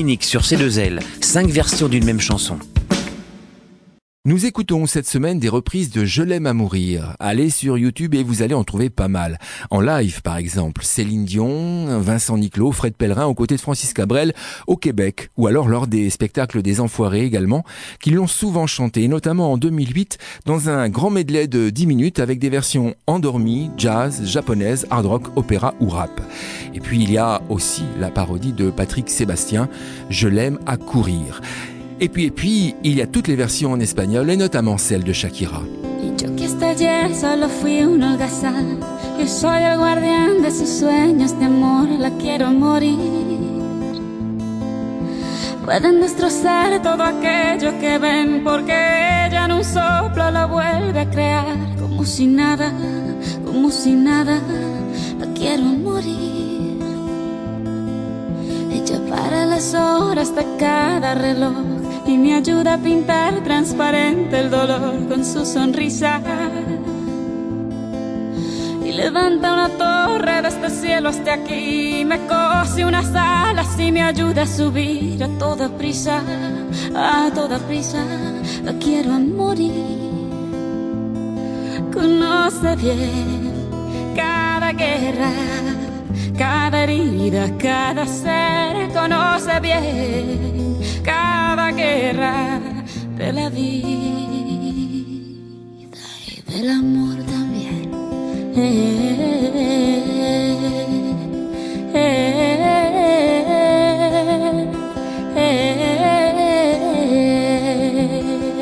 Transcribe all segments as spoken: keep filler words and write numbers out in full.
unique sur C deux L, cinq versions d'une même chanson. Nous écoutons cette semaine des reprises de Je l'aime à mourir. Allez sur YouTube et vous allez en trouver pas mal. En live, par exemple, Céline Dion, Vincent Niclot, Fred Pellerin aux côtés de Francis Cabrel au Québec. Ou alors lors des spectacles des Enfoirés également, qui l'ont souvent chanté, notamment en deux mille huit, dans un grand medley de dix minutes avec des versions endormies, jazz, japonaise, hard rock, opéra ou rap. Et puis il y a aussi la parodie de Patrick Sébastien, Je l'aime à courir. Et puis, et puis, il y a toutes les versions en espagnol et notamment celle de Shakira. Y yo que hasta ayer solo fui un holgazán, yo soy el guardián de sus sueños de amor, la quiero morir. Pueden destrozar todo aquello que ven, porque ella en un soplo lo vuelve a crear. Como si nada, como si nada, la quiero morir. Ella para las horas de cada reloj y me ayuda a pintar transparente el dolor con su sonrisa. Y levanta una torre desde el cielo hasta aquí, me cose unas alas y me ayuda a subir a toda prisa, a toda prisa, la quiero a morir. Conoce bien cada guerra, cada herida, cada ser, conoce bien cada guerra de la vida y del amor también. Eh, eh, eh, eh.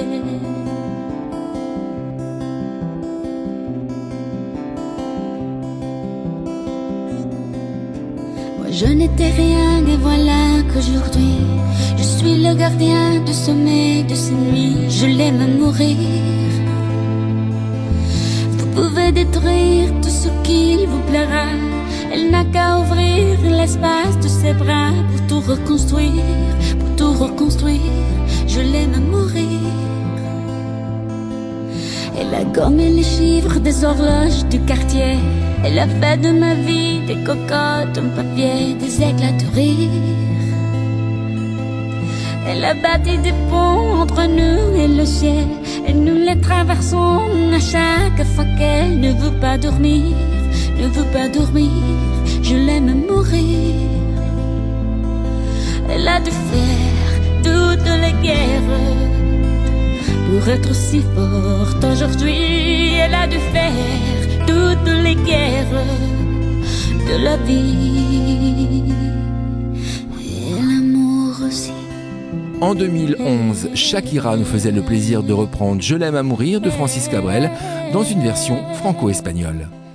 Moi je n'étais rien et voilà qu'aujourd'hui je suis le gardien du sommeil de ces nuits. Je l'aime à mourir. Vous pouvez détruire tout ce qu'il vous plaira, elle n'a qu'à ouvrir l'espace de ses bras pour tout reconstruire, pour tout reconstruire. Je l'aime à mourir. Elle a gommé les chiffres des horloges du quartier, elle a fait de ma vie des cocottes en papier, des éclats de rire. Elle a bâti des ponts entre nous et le ciel, et nous les traversons à chaque fois qu'elle ne veut pas dormir, ne veut pas dormir. Je l'aime à mourir. Elle a dû faire toutes les guerres pour être si forte aujourd'hui. Elle a dû faire toutes les guerres de la vie et l'amour aussi. En deux mille onze, Shakira nous faisait le plaisir de reprendre Je l'aime à mourir de Francis Cabrel dans une version franco-espagnole.